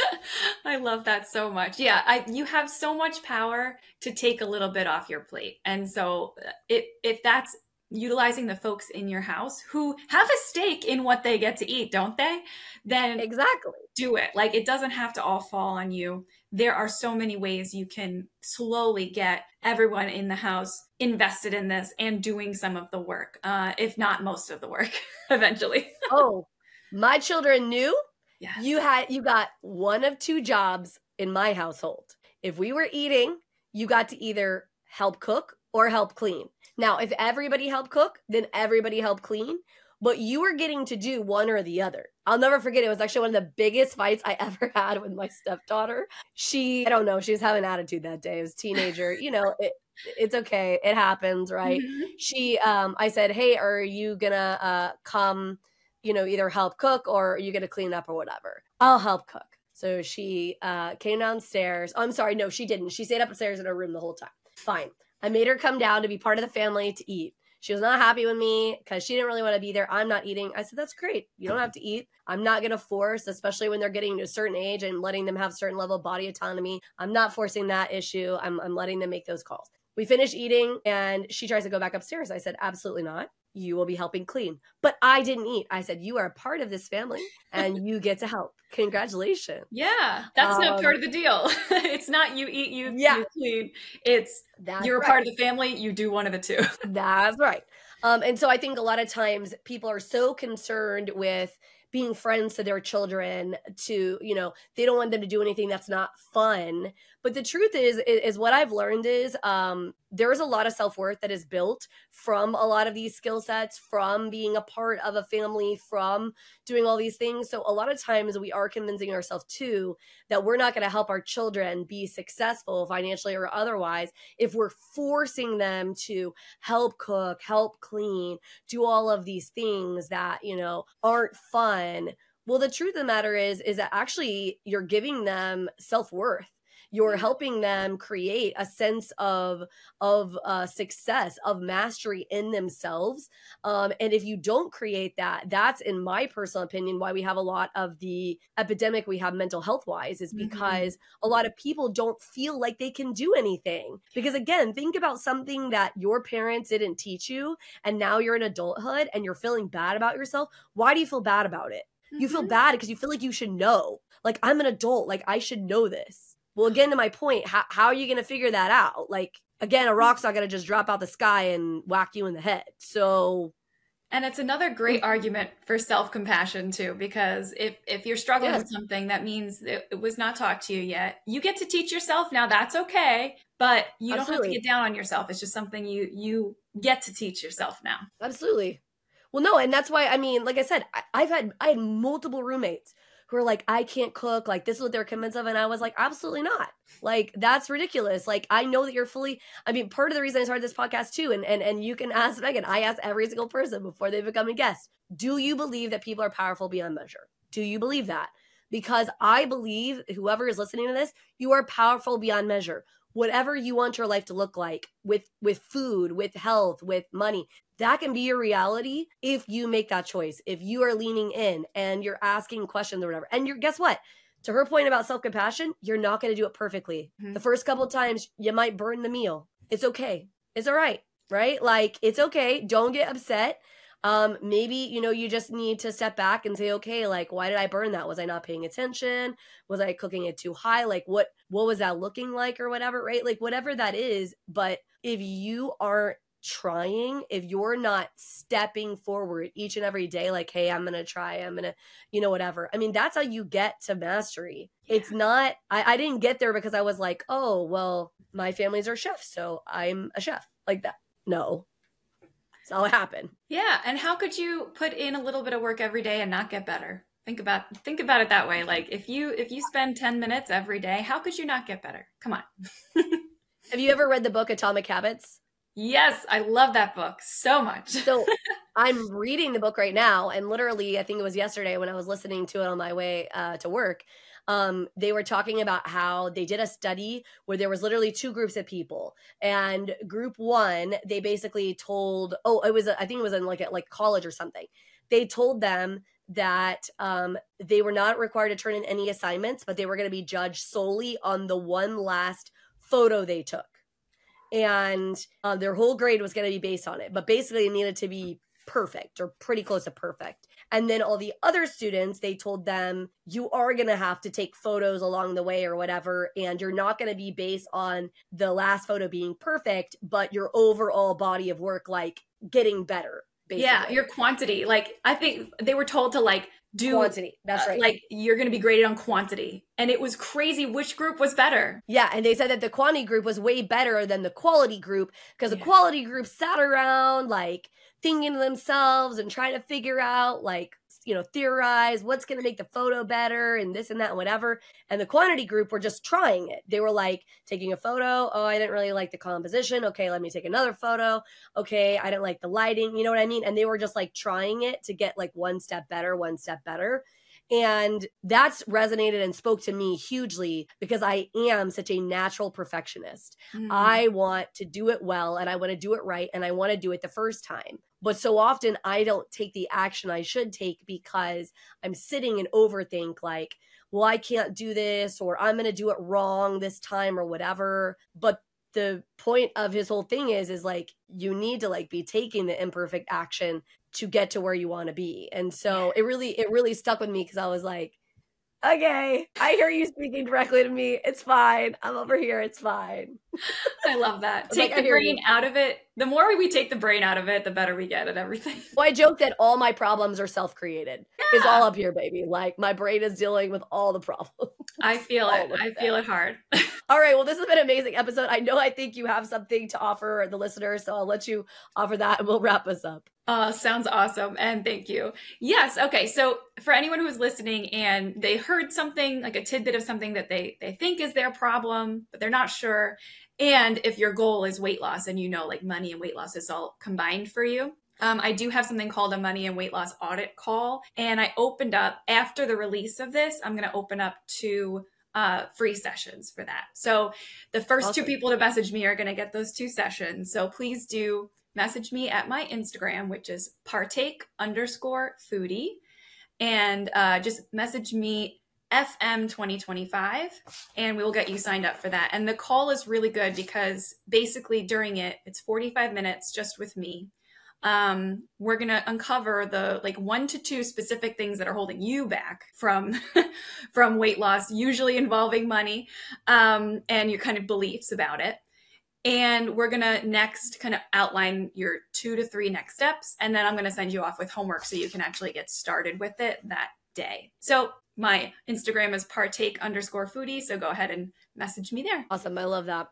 I love that so much. Yeah, I you have so much power to take a little bit off your plate. And so it, if that's utilizing the folks in your house who have a stake in what they get to eat, don't they? Then Exactly. do it. Like, it doesn't have to all fall on you. There are so many ways you can slowly get everyone in the house invested in this and doing some of the work, uh, if not most of the work eventually. Oh, my children knew. Yes. You had, you got one of two jobs in my household. If we were eating, you got to either help cook or help clean. Now, if everybody helped cook, then everybody helped clean, but you were getting to do one or the other. I'll never forget. It was actually one of the biggest fights I ever had with my stepdaughter. She, I don't know, she was having an attitude that day. It was a teenager, you know, it, it's okay. It happens, right? Mhm. She, um, I said, hey, are you gonna uh, come, you know, either help cook or are you gonna clean up or whatever? I'll help cook. So she uh, came downstairs. Oh, I'm sorry. No, she didn't. She stayed upstairs in her room the whole time. Fine. I made her come down to be part of the family to eat. She was not happy with me because she didn't really want to be there. I'm not eating. I said, that's great. You don't have to eat. I'm not going to force, especially when they're getting to a certain age and letting them have a certain level of body autonomy. I'm not forcing that issue. I'm, I'm letting them make those calls. We finish eating and she tries to go back upstairs. I said, absolutely not. You will be helping clean. But I didn't eat. I said, you are a part of this family and you get to help. Congratulations. Yeah, that's not Um, part of the deal. It's not you eat, you, Yeah. you clean. It's That's you're a right. part of the family, you do one of the two. That's right. Um, and so I think a lot of times people are so concerned with being friends to their children to, you know, they don't want them to do anything that's not fun. But the truth is, is, is what I've learned is um, there is a lot of self-worth that is built from a lot of these skill sets, from being a part of a family, from doing all these things. So a lot of times we are convincing ourselves too that we're not going to help our children be successful financially or otherwise if we're forcing them to help cook, help clean, do all of these things that, you know, aren't fun. Well, the truth of the matter is, is that actually you're giving them self-worth. You're helping them create a sense of of uh, success, of mastery in themselves. Um, and if you don't create that, that's, in my personal opinion, why we have a lot of the epidemic we have mental health wise, is because mm-hmm. a lot of people don't feel like they can do anything. Because again, think about something that your parents didn't teach you, and now you're in adulthood and you're feeling bad about yourself. Why do you feel bad about it? Mm-hmm. You feel bad because you feel like you should know. Like, I'm an adult, like I should know this. Well, again, to my point, how, how are you going to figure that out? Like, again, a rock's not going to just drop out the sky and whack you in the head. So, and it's another great argument for self-compassion too, because if, if you're struggling yeah. with something, that means it, it was not taught to you yet. You get to teach yourself now. That's okay. But you Absolutely. Don't have to get down on yourself. It's just something you, you get to teach yourself now. Absolutely. Well, no. And that's why, I mean, like I said, I, I've had, I had multiple roommates who are like, I can't cook. Like, this is what they're convinced of. And I was like, absolutely not. Like, that's ridiculous. Like, I know that you're fully, I mean, part of the reason I started this podcast too, and, and, and you can ask Megan, I ask every single person before they become a guest, do you believe that people are powerful beyond measure? Do you believe that? Because I believe whoever is listening to this, you are powerful beyond measure. Whatever you want your life to look like with, with food, with health, with money, that can be your reality if you make that choice. If you are leaning in and you're asking questions or whatever. And you're, guess what? To her point about self-compassion, you're not going to do it perfectly. Mm-hmm. The first couple of times you might burn the meal. It's okay. It's all right. Right? Like, it's okay. Don't get upset. Um, maybe, you know, you just need to step back and say, okay, like, why did I burn that? Was I not paying attention? Was I cooking it too high? Like, what, what was that looking like or whatever, right? Like, whatever that is. But if you aren't trying, if you're not stepping forward each and every day, like, hey, I'm going to try, I'm going to, you know, whatever. I mean, that's how you get to mastery. Yeah. It's not, I, I didn't get there because I was like, oh, well, my families are chefs, so I'm a chef like that. No. That's how it happened. Yeah. And how could you put in a little bit of work every day and not get better? Think about, think about it that way. Like, if you, if you spend ten minutes every day, how could you not get better? Come on. Have you ever read the book Atomic Habits? Yes. I love that book so much. So I'm reading the book right now. And literally, I think it was yesterday when I was listening to it on my way uh, to work. Um, they were talking about how they did a study where there was literally two groups of people, and group one, they basically told, oh, it was, a, I think it was in like a, like college or something. They told them that um, they were not required to turn in any assignments, but they were going to be judged solely on the one last photo they took. And uh, their whole grade was going to be based on it, but basically it needed to be perfect or pretty close to perfect. And then all the other students, they told them, you are going to have to take photos along the way or whatever. And you're not going to be based on the last photo being perfect, but your overall body of work, like getting better. Basically. Yeah. Your quantity. Like, I think they were told to like do quantity. That's right. Uh, like, you're going to be graded on quantity. And it was crazy which group was better. Yeah. And they said that the quantity group was way better than the quality group, because yeah. the quality group sat around like thinking to themselves and trying to figure out, like, you know, theorize what's going to make the photo better and this and that and whatever. And the quantity group were just trying it. They were like taking a photo. Oh, I didn't really like the composition. Okay, let me take another photo. Okay, I didn't like the lighting. You know what I mean? And they were just like trying it to get like one step better, one step better. And that's resonated and spoke to me hugely, because I am such a natural perfectionist. Mm. I want to do it well, and I want to do it right, and I want to do it the first time. But so often I don't take the action I should take because I'm sitting and overthink, like, well, I can't do this, or I'm going to do it wrong this time or whatever. But the point of his whole thing is, is like, you need to like be taking the imperfect action to get to where you want to be. And so it really, it really stuck with me, because I was like, okay, I hear you speaking directly to me. It's fine. I'm over here. It's fine. I love that. Take like, the brain you. out of it. The more we take the brain out of it, the better we get at everything. Well, I joke that all my problems are self-created. Yeah. It's all up here, baby. Like, my brain is dealing with all the problems. I feel it. I that. feel it hard. All right. Well, this has been an amazing episode. I know I think you have something to offer the listeners, so I'll let you offer that and we'll wrap us up. Oh, sounds awesome. And thank you. Yes. Okay. So for anyone who is listening and they heard something, like a tidbit of something that they, they think is their problem, but they're not sure. And if your goal is weight loss and you know, like, money and weight loss is all combined for you, um, I do have something called a money and weight loss audit call. And I opened up after the release of this, I'm going to open up two uh, free sessions for that. So the first awesome. two people to message me are going to get those two sessions. So please do message me at my Instagram, which is partake underscore foodie, and uh, just message me F M twenty twenty-five, and we will get you signed up for that. And the call is really good because basically during it, it's forty-five minutes just with me. Um, we're going to uncover the like one to two specific things that are holding you back from, from weight loss, usually involving money, um, and your kind of beliefs about it. And we're going to next kind of outline your two to three next steps. And then I'm going to send you off with homework so you can actually get started with it that day. So my Instagram is partake underscore foodie. So go ahead and message me there. Awesome. I love that.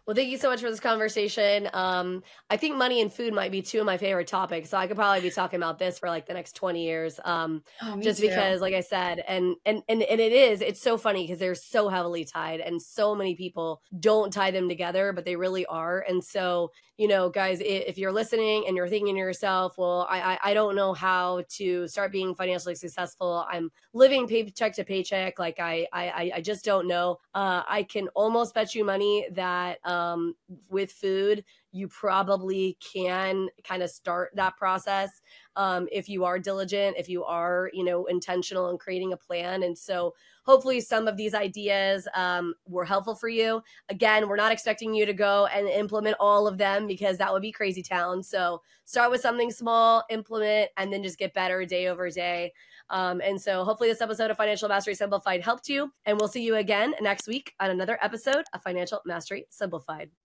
Well, thank you so much for this conversation. Um, I think money and food might be two of my favorite topics. So I could probably be talking about this for like the next twenty years. Um, Oh, me just too. because, like I said, and and and, and it is, it's so funny because they're so heavily tied and so many people don't tie them together, but they really are. And so, you know, guys, if you're listening and you're thinking to yourself, well, I, I, I don't know how to start being financially successful. I'm living paycheck to paycheck. Like I, I, I just don't know. Uh, I can almost bet you money that um, with food, you probably can kind of start that process um, if you are diligent, if you are, you know, intentional in creating a plan. And so hopefully some of these ideas um, were helpful for you. Again, we're not expecting you to go and implement all of them because that would be crazy town. So start with something small, implement, and then just get better day over day. Um, and so hopefully this episode of Financial Mastery Simplified helped you. And we'll see you again next week on another episode of Financial Mastery Simplified.